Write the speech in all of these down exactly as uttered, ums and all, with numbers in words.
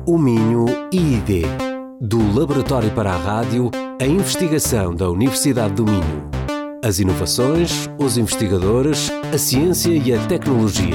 O Minho I I D. Do Laboratório para a Rádio, a investigação da Universidade do Minho. As inovações, os investigadores, a ciência e a tecnologia.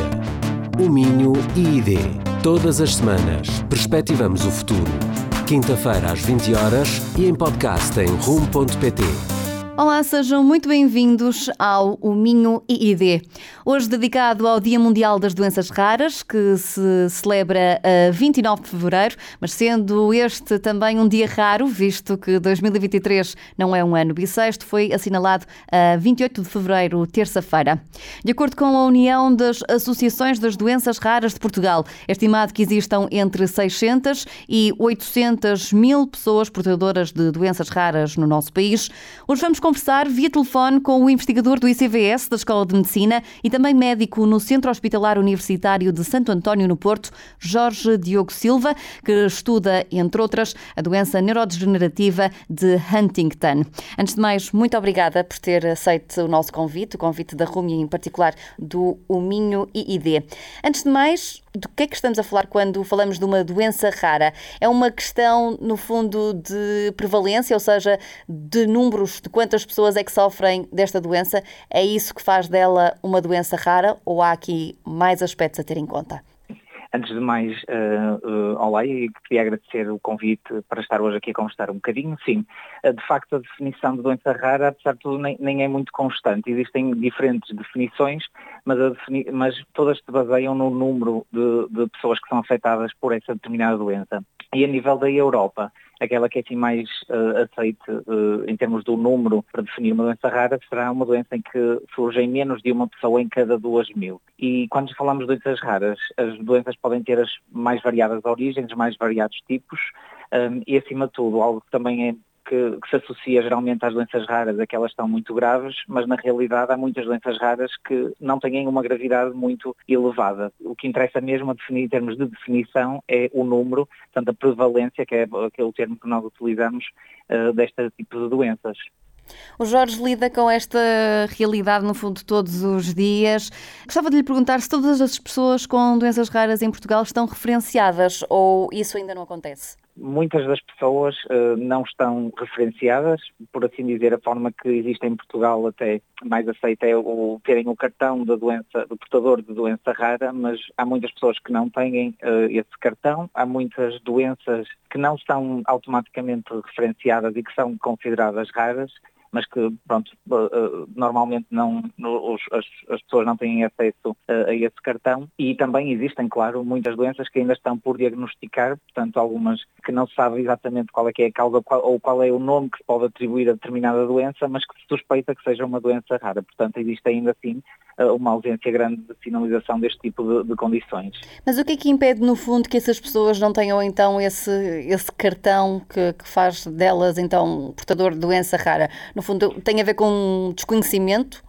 O Minho I I D. Todas as semanas, perspectivamos o futuro. Quinta-feira às vinte horas e em podcast em rumo ponto pt. Olá, sejam muito bem-vindos ao O Minho I I D. Hoje dedicado ao Dia Mundial das Doenças Raras, que se celebra a vinte e nove de fevereiro, mas sendo este também um dia raro, visto que dois mil e vinte e três não é um ano bissexto, foi assinalado a vinte e oito de fevereiro, terça-feira. De acordo com a União das Associações das Doenças Raras de Portugal, é estimado que existam entre seiscentas e oitocentas mil pessoas portadoras de doenças raras no nosso país. Hoje vamos conversar via telefone com o investigador do I C V S da Escola de Medicina e também médico no Centro Hospitalar Universitário de Santo António, no Porto, Jorge Diogo Silva, que estuda, entre outras, a doença neurodegenerativa de Huntington. Antes de mais, muito obrigada por ter aceito o nosso convite, o convite da Rumi, em particular do O Minho I I D. Antes de mais, do que é que estamos a falar quando falamos de uma doença rara? É uma questão, no fundo, de prevalência, ou seja, de números, de quantas pessoas é que sofrem desta doença? É isso que faz dela uma doença rara ou há aqui mais aspectos a ter em conta? Antes de mais, uh, uh, olá, e queria agradecer o convite para estar hoje aqui a conversar um bocadinho. Sim, uh, de facto a definição de doença rara, apesar de tudo, nem, nem é muito constante. Existem diferentes definições, mas, a defini- mas todas se baseiam no número de, de pessoas que são afetadas por essa determinada doença. E a nível da Europa, aquela que é assim mais uh, aceite uh, em termos do número para definir uma doença rara, será uma doença em que surge em menos de uma pessoa em cada duas mil. E quando falamos de doenças raras, as doenças podem ter as mais variadas origens, mais variados tipos, um, e acima de tudo, algo que também é Que, que se associa geralmente às doenças raras é que elas estão muito graves, mas na realidade há muitas doenças raras que não têm uma gravidade muito elevada. O que interessa mesmo a definir, em termos de definição, é o número, portanto a prevalência, que é aquele termo que nós utilizamos, uh, deste tipo de doenças. O Jorge lida com esta realidade, no fundo, todos os dias. Gostava de lhe perguntar se todas as pessoas com doenças raras em Portugal estão referenciadas ou isso ainda não acontece? Muitas das pessoas uh, não estão referenciadas, por assim dizer. A forma que existe em Portugal até mais aceita é o, terem o cartão da doença, do portador de doença rara, mas há muitas pessoas que não têm uh, esse cartão. Há muitas doenças que não são automaticamente referenciadas e que são consideradas raras, mas que, pronto, normalmente não, os, as, as pessoas não têm acesso a esse cartão. E também existem, claro, muitas doenças que ainda estão por diagnosticar, portanto, algumas que não se sabe exatamente qual é que é a causa ou qual é o nome que se pode atribuir a determinada doença, mas que se suspeita que seja uma doença rara. Portanto, existe ainda assim uma ausência grande de sinalização deste tipo de, de condições. Mas o que é que impede, no fundo, que essas pessoas não tenham, então, esse, esse cartão que, que faz delas, então, portador de doença rara? No fundo, tem a ver com desconhecimento?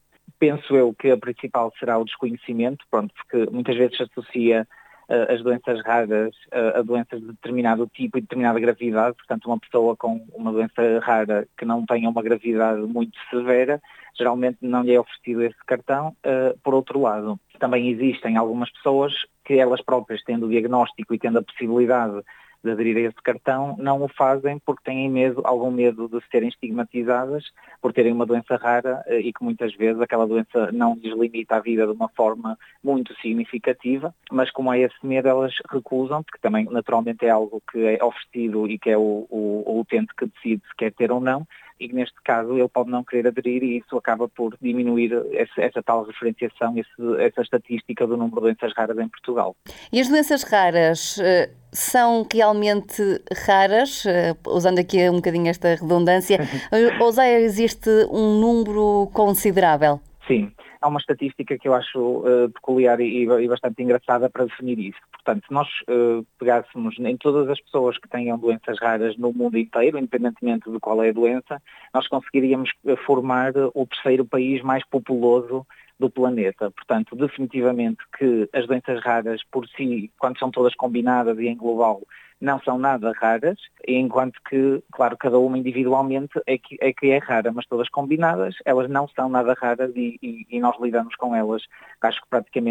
Penso eu que a principal será o desconhecimento, pronto, porque muitas vezes se associa uh, as doenças raras uh, a doenças de determinado tipo e determinada gravidade. Portanto, uma pessoa com uma doença rara que não tenha uma gravidade muito severa, geralmente não lhe é oferecido esse cartão. Uh, por outro lado, também existem algumas pessoas que elas próprias, tendo o diagnóstico e tendo a possibilidade de aderir a esse cartão, não o fazem porque têm medo, algum medo de serem estigmatizadas por terem uma doença rara e que muitas vezes aquela doença não lhes limita a vida de uma forma muito significativa, mas como há esse medo elas recusam, porque também naturalmente é algo que é oferecido e que é o, o, o utente que decide se quer ter ou não, e que neste caso ele pode não querer aderir e isso acaba por diminuir essa, essa tal referenciação, esse, essa estatística do número de doenças raras em Portugal. E as doenças raras uh, são realmente raras, uh, usando aqui um bocadinho esta redundância, ou já existe um número considerável? Sim, há uma estatística que eu acho uh, peculiar e, e bastante engraçada para definir isso. Portanto, se nós uh, pegássemos em todas as pessoas que tenham doenças raras no mundo inteiro, independentemente de qual é a doença, nós conseguiríamos formar o terceiro país mais populoso do planeta. Portanto, definitivamente que as doenças raras por si, quando são todas combinadas e em global, não são nada raras, enquanto que, claro, cada uma individualmente é que é, que é rara, mas todas combinadas, elas não são nada raras e, e, e nós lidamos com elas, acho que praticamente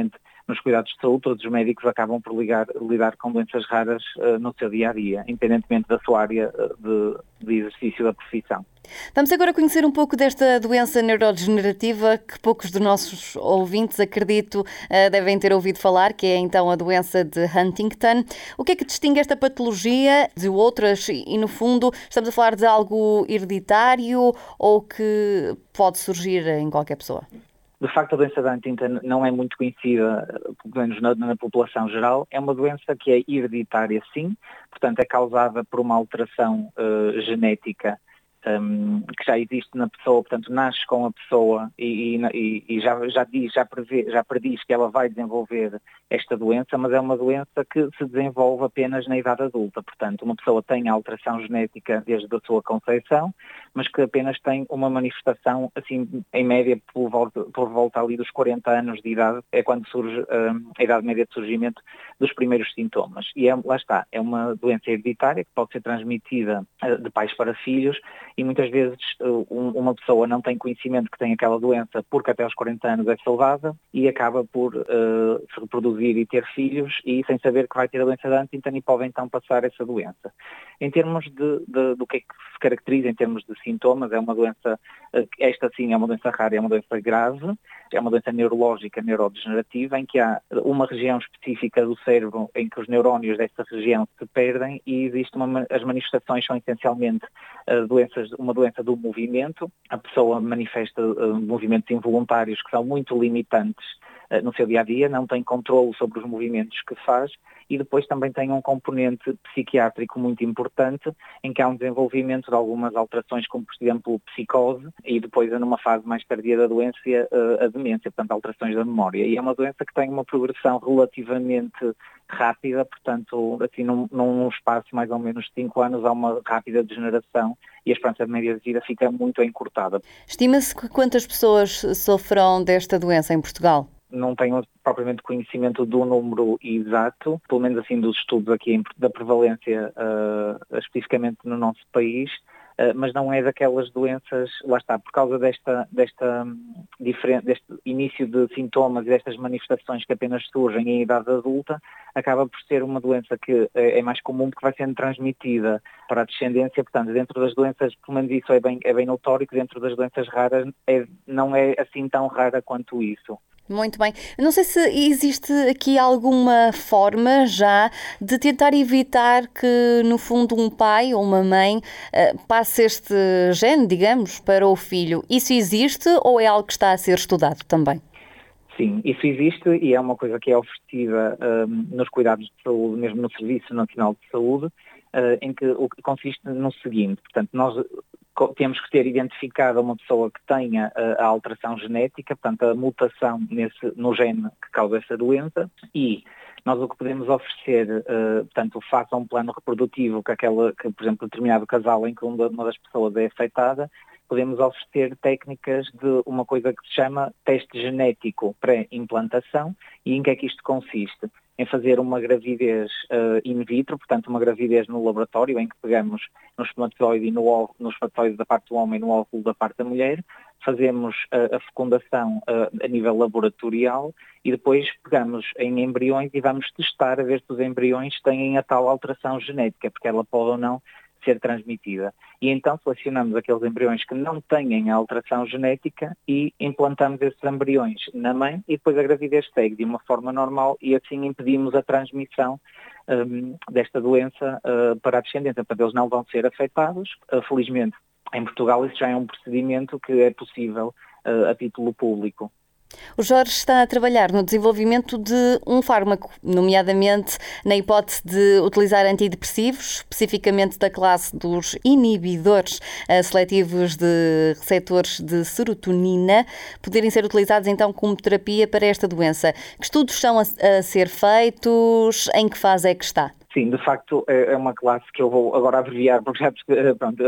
nos cuidados de saúde, todos os médicos acabam por ligar, lidar com doenças raras uh, no seu dia-a-dia, independentemente da sua área de, de exercício da profissão. Vamos agora conhecer um pouco desta doença neurodegenerativa que poucos dos nossos ouvintes, acredito, devem ter ouvido falar, que é então a doença de Huntington. O que é que distingue esta patologia de outras e, no fundo, estamos a falar de algo hereditário ou que pode surgir em qualquer pessoa? De facto, a doença de Huntington não é muito conhecida, pelo menos na, na população geral. É uma doença que é hereditária, sim, portanto é causada por uma alteração uh, genética Um, que já existe na pessoa, portanto nasce com a pessoa e, e, e já, já diz, já, prevê, já prediz que ela vai desenvolver esta doença, mas é uma doença que se desenvolve apenas na idade adulta. Portanto, uma pessoa tem a alteração genética desde a sua concepção, mas que apenas tem uma manifestação, assim, em média, por volta, por volta ali dos quarenta anos de idade, é quando surge um, a idade média de surgimento dos primeiros sintomas. E é, lá está, é uma doença hereditária que pode ser transmitida uh, de pais para filhos. E muitas vezes uma pessoa não tem conhecimento que tem aquela doença porque até aos quarenta anos é saudável e acaba por uh, se reproduzir e ter filhos e sem saber que vai ter a doença de Huntington e pode então passar essa doença. Em termos de, de, do que é que se caracteriza em termos de sintomas, é uma doença, esta sim é uma doença rara, é uma doença grave, é uma doença neurológica, neurodegenerativa, em que há uma região específica do cérebro em que os neurónios desta região se perdem e existe uma, as manifestações são essencialmente uh, doenças, uma doença do movimento. A pessoa manifesta uh, movimentos involuntários que são muito limitantes uh, no seu dia-a-dia, não tem controle sobre os movimentos que faz e depois também tem um componente psiquiátrico muito importante em que há um desenvolvimento de algumas alterações como, por exemplo, psicose e depois numa fase mais tardia da doença uh, a demência, portanto alterações da memória. E é uma doença que tem uma progressão relativamente rápida, portanto, assim, num, num espaço mais ou menos de cinco anos há uma rápida degeneração e a esperança média de vida fica muito encurtada. Estima-se que quantas pessoas sofrem desta doença em Portugal? Não tenho propriamente conhecimento do número exato, pelo menos assim dos estudos aqui da prevalência uh, especificamente no nosso país, uh, mas não é daquelas doenças, lá está, por causa desta, desta, um, diferente, deste início de sintomas e destas manifestações que apenas surgem em idade adulta, acaba por ser uma doença que é mais comum porque vai sendo transmitida para a descendência, portanto, dentro das doenças, pelo menos isso é bem, é bem notório, que dentro das doenças raras é, não é assim tão rara quanto isso. Muito bem. Não sei se existe aqui alguma forma já de tentar evitar que, no fundo, um pai ou uma mãe passe este gene, digamos, para o filho. Isso existe ou é algo que está a ser estudado também? Sim, isso existe e é uma coisa que é oferecida um, nos cuidados de saúde, mesmo no Serviço Nacional de Saúde, uh, em que o que consiste no seguinte, portanto, nós temos que ter identificado uma pessoa que tenha a alteração genética, portanto a mutação nesse, no gene que causa essa doença e nós o que podemos oferecer, uh, portanto, faça um plano reprodutivo que, aquela, que, por exemplo, determinado casal em que uma das pessoas é afetada, podemos oferecer técnicas de uma coisa que se chama teste genético pré-implantação e em que é que isto consiste? Em fazer uma gravidez uh, in vitro, portanto uma gravidez no laboratório em que pegamos no espermatozoide e no óvulo, no espermatozoide da parte do homem e no óvulo da parte da mulher, fazemos uh, a fecundação uh, a nível laboratorial e depois pegamos em embriões e vamos testar a ver se os embriões têm a tal alteração genética, porque ela pode ou não ser transmitida. E então selecionamos aqueles embriões que não têm a alteração genética e implantamos esses embriões na mãe e depois a gravidez segue de uma forma normal e assim impedimos a transmissão um, desta doença uh, para a descendência. Portanto, eles não vão ser afetados. Uh, felizmente, em Portugal isso já é um procedimento que é possível uh, a título público. O Jorge está a trabalhar no desenvolvimento de um fármaco, nomeadamente na hipótese de utilizar antidepressivos, especificamente da classe dos inibidores seletivos de receptores de serotonina, poderem ser utilizados então como terapia para esta doença. Que estudos estão a, a ser feitos? Em que fase é que está? Sim, de facto é uma classe que eu vou agora abreviar, porque já pronto, acho que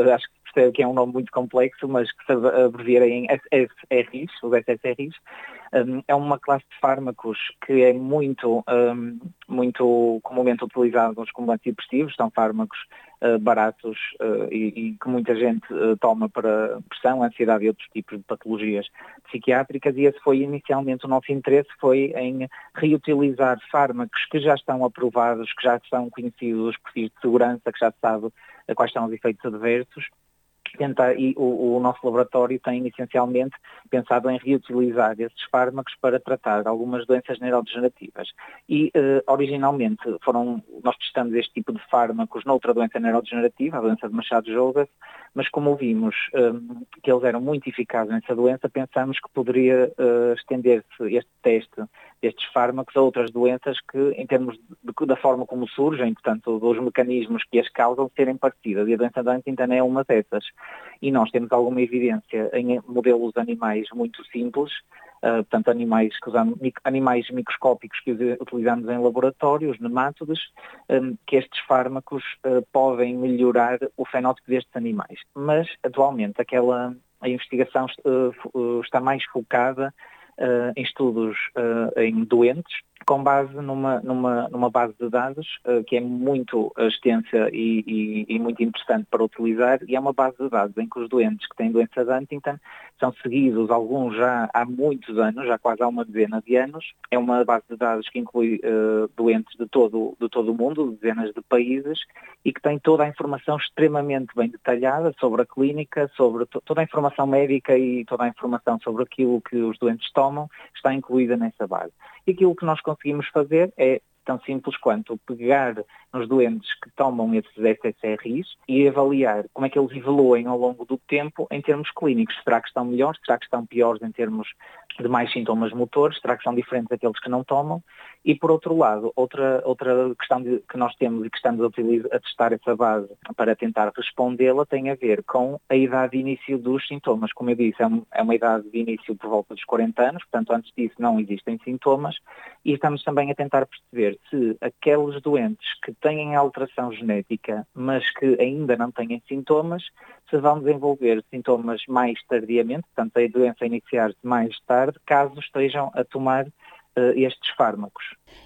percebe que é um nome muito complexo, mas que se abrevia em S S R Is, os S S R Is. Um, é uma classe de fármacos que é muito, um, muito comumente utilizada como antidepressivos, são fármacos uh, baratos uh, e, e que muita gente uh, toma para pressão, ansiedade e outros tipos de patologias psiquiátricas, e esse foi inicialmente o nosso interesse, foi em reutilizar fármacos que já estão aprovados, que já são conhecidos os perfis de segurança, que já se sabe uh, quais são os efeitos adversos. Tentar, e o, o nosso laboratório tem essencialmente pensado em reutilizar esses fármacos para tratar algumas doenças neurodegenerativas. E eh, originalmente foram, nós testamos este tipo de fármacos noutra doença neurodegenerativa, a doença de Machado-Jogas, mas como vimos eh, que eles eram muito eficazes nessa doença, pensamos que poderia eh, estender-se este teste destes fármacos a outras doenças que, em termos de, da forma como surgem, portanto, dos mecanismos que as causam, serem parecidas. E a doença de Huntington é uma dessas. E nós temos alguma evidência em modelos animais muito simples, uh, portanto, animais, que usamos, animais microscópicos que utilizamos em laboratórios, nemátodes, um, que estes fármacos uh, podem melhorar o fenótipo destes animais. Mas, atualmente, aquela, a investigação uh, uh, está mais focada Uh, em estudos uh, em doentes, com base numa, numa, numa base de dados uh, que é muito extensa e, e, e muito interessante para utilizar, e é uma base de dados em que os doentes que têm doença de Huntington são seguidos, alguns já há muitos anos, já quase há uma dezena de anos. É uma base de dados que inclui uh, doentes de todo, de todo o mundo, de dezenas de países, e que tem toda a informação extremamente bem detalhada sobre a clínica, sobre to- toda a informação médica e toda a informação sobre aquilo que os doentes tomam, está incluída nessa base. E aquilo que nós conseguimos fazer é tão simples quanto pegar nos doentes que tomam esses S S R Is e avaliar como é que eles evoluem ao longo do tempo em termos clínicos. Será que estão melhores? Será que estão piores em termos de mais sintomas motores? Será que são diferentes daqueles que não tomam? E, por outro lado, outra, outra questão de, que nós temos e que estamos a, utilizar, a testar essa base para tentar respondê-la tem a ver com a idade de início dos sintomas. Como eu disse, é, um, é uma idade de início por volta dos quarenta anos, portanto, antes disso não existem sintomas, e estamos também a tentar perceber se aqueles doentes que têm alteração genética, mas que ainda não têm sintomas, se vão desenvolver sintomas mais tardiamente, portanto, a doença iniciar-se mais tarde, caso estejam a tomar uh, estes fármacos.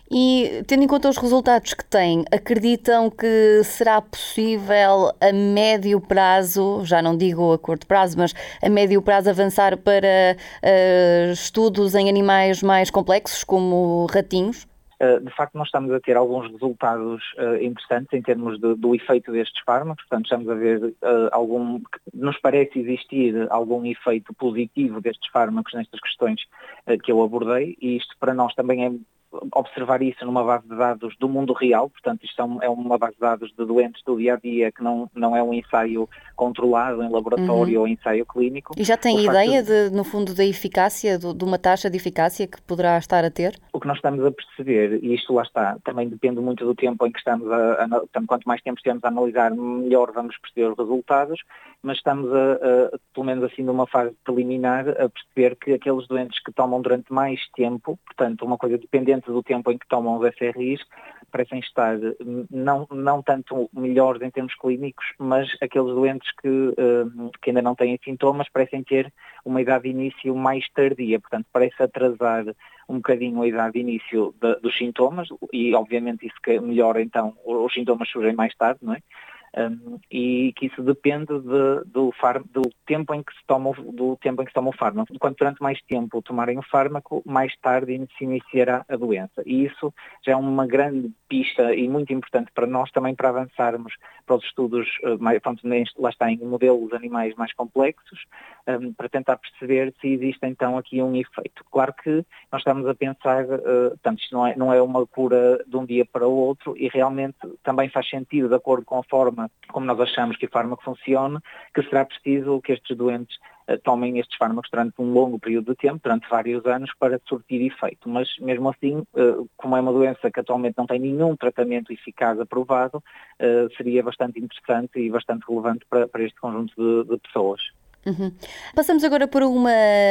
E, tendo em conta os resultados que têm, acreditam que será possível a médio prazo, já não digo a curto prazo, mas a médio prazo avançar para uh, estudos em animais mais complexos, como ratinhos? De facto, nós estamos a ter alguns resultados uh, interessantes em termos de, do efeito destes fármacos, portanto estamos a ver uh, algum, nos parece existir algum efeito positivo destes fármacos nestas questões uh, que eu abordei, e isto para nós também é observar isso numa base de dados do mundo real, portanto isto é uma base de dados de doentes do dia-a-dia, que não, não é um ensaio controlado em laboratório, uhum, ou ensaio clínico. E já tem ideia, de, de, no fundo, da eficácia, de, de uma taxa de eficácia que poderá estar a ter? O que nós estamos a perceber, e isto lá está, também depende muito do tempo em que estamos a, a portanto, quanto mais tempo temos a analisar, melhor vamos perceber os resultados, mas estamos a, a, pelo menos assim numa fase preliminar, a perceber que aqueles doentes que tomam durante mais tempo, portanto uma coisa dependente do tempo em que tomam os S R Is, parecem estar não, não tanto melhores em termos clínicos, mas aqueles doentes que, uh, que ainda não têm sintomas parecem ter uma idade de início mais tardia, portanto parece atrasar um bocadinho a idade de início de, dos sintomas, e obviamente isso que melhora, então os sintomas surgem mais tarde, não é? Um, e que isso depende de, do, far, do tempo em que se toma do tempo em que se toma o fármaco. Enquanto durante mais tempo tomarem o fármaco, mais tarde se iniciará a doença. E isso já é uma grande pista e muito importante para nós também, para avançarmos para os estudos, mais, pronto, lá está, em modelos animais mais complexos, um, para tentar perceber se existe então aqui um efeito. Claro que nós estamos a pensar, uh, portanto, isto não é, não é uma cura de um dia para o outro, e realmente também faz sentido, de acordo com a forma como nós achamos que o fármaco funciona, que será preciso que estes doentes uh, tomem estes fármacos durante um longo período de tempo, durante vários anos, para surtir efeito. Mas mesmo assim, uh, como é uma doença que atualmente não tem nenhum tratamento eficaz aprovado, uh, seria bastante interessante e bastante relevante para, para este conjunto de, de pessoas. Uhum. Passamos agora para uma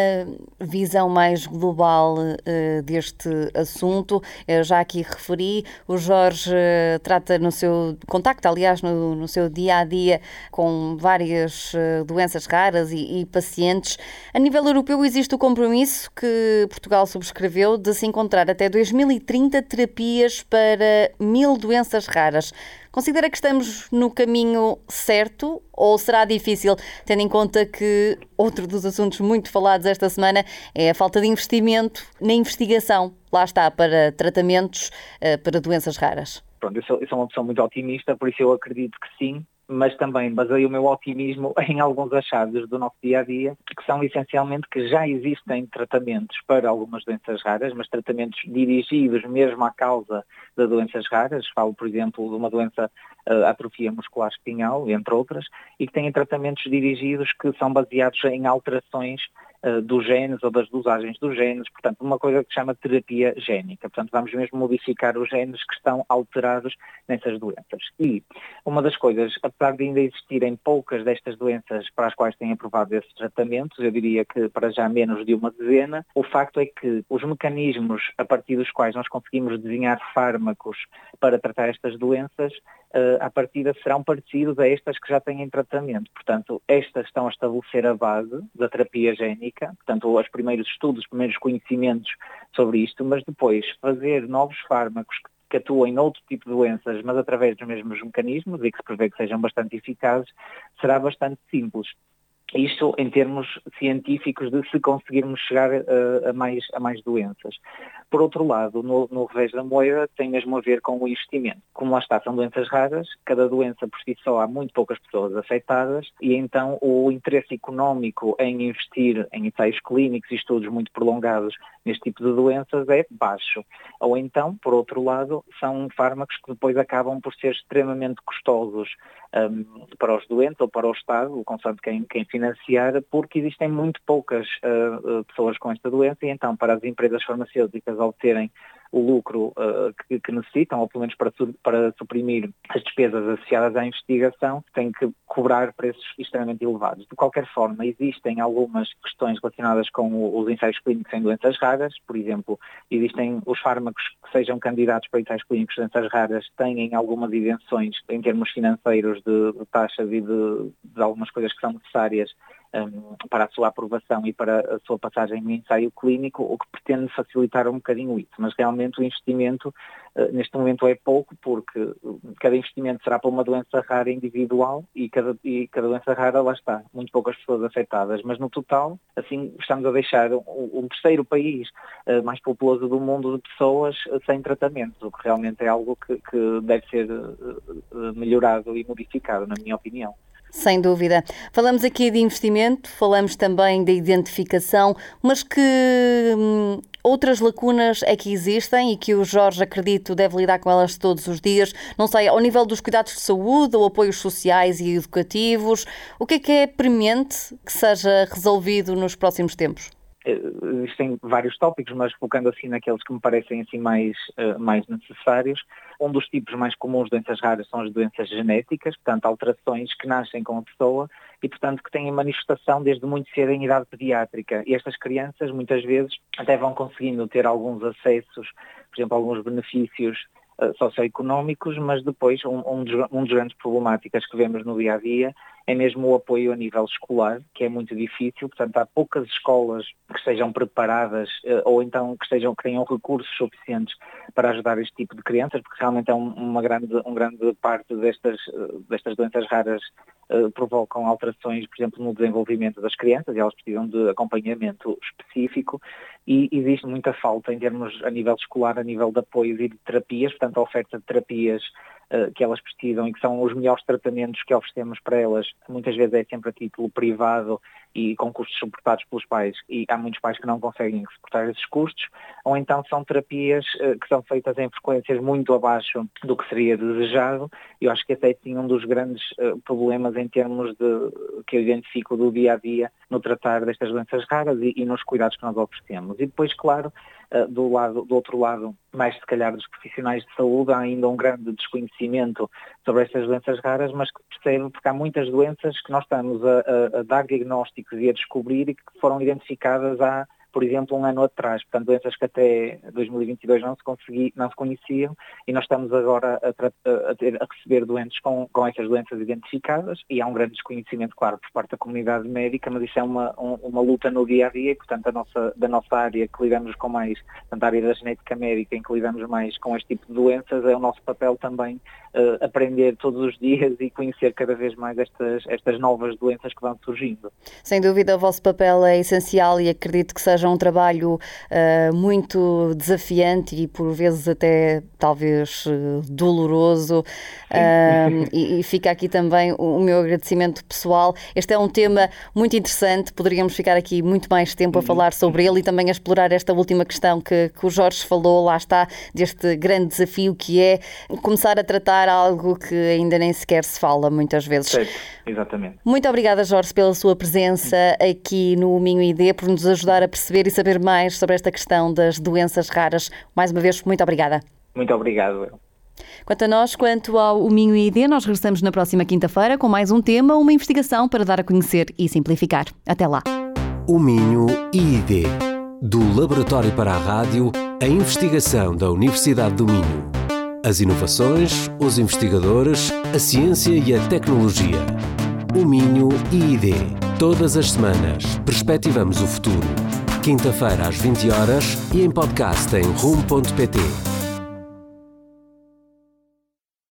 visão mais global uh, deste assunto. Eu já aqui referi, o Jorge uh, trata no seu contacto, aliás, no, no seu dia-a-dia com várias uh, doenças raras e, e pacientes. A nível europeu existe o compromisso que Portugal subscreveu de se encontrar até dois mil e trinta terapias para mil doenças raras. Considera que estamos no caminho certo ou será difícil, tendo em conta que outro dos assuntos muito falados esta semana é a falta de investimento na investigação, lá está, para tratamentos para doenças raras? Pronto, eu sou, eu sou uma pessoa muito otimista, por isso eu acredito que sim, mas também baseio o meu otimismo em alguns achados do nosso dia-a-dia, que são essencialmente que já existem tratamentos para algumas doenças raras, mas tratamentos dirigidos mesmo à causa de doenças raras. Falo, por exemplo, de uma doença, uh, atrofia muscular espinhal, entre outras, e que têm tratamentos dirigidos que são baseados em alterações uh, dos genes ou das dosagens dos genes, portanto, uma coisa que se chama terapia génica. Portanto, vamos mesmo modificar os genes que estão alterados nessas doenças. E uma das coisas, apesar de ainda existirem poucas destas doenças para as quais têm aprovado esses tratamentos, eu diria que para já menos de uma dezena, o facto é que os mecanismos a partir dos quais nós conseguimos desenhar fármacos para tratar estas doenças, uh, à partida serão parecidos a estas que já têm em tratamento. Portanto, estas estão a estabelecer a base da terapia génica, portanto, os primeiros estudos, os primeiros conhecimentos sobre isto, mas depois fazer novos fármacos que que atuam noutro tipo de doenças, mas através dos mesmos mecanismos e que se prevê que sejam bastante eficazes, será bastante simples. Isto em termos científicos de se conseguirmos chegar uh, a, mais, a mais doenças. Por outro lado, no, no revés da moeda, tem mesmo a ver com o investimento. Como lá está, são doenças raras, cada doença por si só há muito poucas pessoas afetadas e então o interesse económico em investir em ensaios clínicos e estudos muito prolongados neste tipo de doenças é baixo. Ou então, por outro lado, são fármacos que depois acabam por ser extremamente custosos um, para os doentes ou para o Estado, consoante quem, quem financiar, porque existem muito poucas uh, uh, pessoas com esta doença e então para as empresas farmacêuticas obterem o lucro uh, que, que necessitam, ou pelo menos para, para suprimir as despesas associadas à investigação, têm que cobrar preços extremamente elevados. De qualquer forma, existem algumas questões relacionadas com os ensaios clínicos em doenças raras. Por exemplo, existem os fármacos que sejam candidatos para ensaios clínicos de doenças raras, têm algumas isenções em termos financeiros de, de taxas e de, de algumas coisas que são necessárias Um, para a sua aprovação e para a sua passagem no ensaio clínico, o que pretende facilitar um bocadinho isso. Mas realmente o investimento uh, neste momento é pouco, porque cada investimento será para uma doença rara individual e cada, e cada doença rara, lá está, muito poucas pessoas afetadas. Mas no total, assim, estamos a deixar um, um terceiro país uh, mais populoso do mundo de pessoas uh, sem tratamento, o que realmente é algo que, que deve ser uh, uh, melhorado e modificado, na minha opinião. Sem dúvida. Falamos aqui de investimento, falamos também da identificação, mas que hum, outras lacunas é que existem e que o Jorge, acredito, deve lidar com elas todos os dias, não sei, ao nível dos cuidados de saúde ou apoios sociais e educativos, o que é que é premente que seja resolvido nos próximos tempos? Existem vários tópicos, mas focando assim naqueles que me parecem assim mais, uh, mais necessários. Um dos tipos mais comuns de doenças raras são as doenças genéticas, portanto alterações que nascem com a pessoa e portanto que têm manifestação desde muito cedo em idade pediátrica. E estas crianças muitas vezes até vão conseguindo ter alguns acessos, por exemplo, alguns benefícios uh, socioeconómicos, mas depois um, um, dos, um dos grandes problemáticas que vemos no dia-a-dia é mesmo o apoio a nível escolar, que é muito difícil. Portanto, há poucas escolas que estejam preparadas ou então que, estejam, que tenham recursos suficientes para ajudar este tipo de crianças, porque realmente é uma grande, uma grande parte destas, destas doenças raras uh, provocam alterações, por exemplo, no desenvolvimento das crianças e elas precisam de acompanhamento específico e existe muita falta em termos a nível escolar, a nível de apoio e de terapias, portanto, a oferta de terapias que elas precisam e que são os melhores tratamentos que oferecemos para elas, muitas vezes é sempre a título privado e com custos suportados pelos pais, e há muitos pais que não conseguem suportar esses custos, ou então são terapias uh, que são feitas em frequências muito abaixo do que seria desejado. Eu acho que esse é sim um dos grandes uh, problemas em termos de que eu identifico do dia-a-dia no tratar destas doenças raras e, e nos cuidados que nós oferecemos. E depois, claro, uh, do, lado, do outro lado, mais se calhar dos profissionais de saúde, há ainda um grande desconhecimento sobre estas doenças raras, mas que percebe porque há muitas doenças que nós estamos a, a, a dar diagnóstico diagnósticos e a descobrir e que foram identificadas há, por exemplo, um ano atrás. Portanto, doenças que até dois mil e vinte e dois não se, consegui, não se conheciam, e nós estamos agora a, a, a, ter, a receber doentes com, com essas doenças identificadas, e há um grande desconhecimento, claro, por parte da comunidade médica, mas isso é uma, um, uma luta no dia a dia, e, portanto, a nossa, da nossa área que lidamos com mais, portanto, a área da genética médica em que lidamos mais com este tipo de doenças, é o nosso papel também uh, aprender todos os dias e conhecer cada vez mais estas, estas novas doenças que vão surgindo. Sem dúvida, o vosso papel é essencial e acredito que seja um trabalho uh, muito desafiante e por vezes até talvez uh, doloroso uh, e, e fica aqui também o, o meu agradecimento pessoal. Este é um tema muito interessante, poderíamos ficar aqui muito mais tempo a falar sobre ele e também a explorar esta última questão que, que o Jorge falou, lá está, deste grande desafio que é começar a tratar algo que ainda nem sequer se fala muitas vezes. Certo, exatamente. Muito obrigada, Jorge, pela sua presença aqui no Minho I D, por nos ajudar a perceber e saber mais sobre esta questão das doenças raras. Mais uma vez, muito obrigada. Muito obrigado. Quanto a nós, quanto ao Minho I D, nós regressamos na próxima quinta-feira com mais um tema, uma investigação para dar a conhecer e simplificar. Até lá. O Minho I D, do Laboratório para a Rádio, a investigação da Universidade do Minho. As inovações, os investigadores, a ciência e a tecnologia. O Minho I D. Todas as semanas, perspectivamos o futuro. Quinta-feira às vinte horas e em podcast em rumo ponto pt.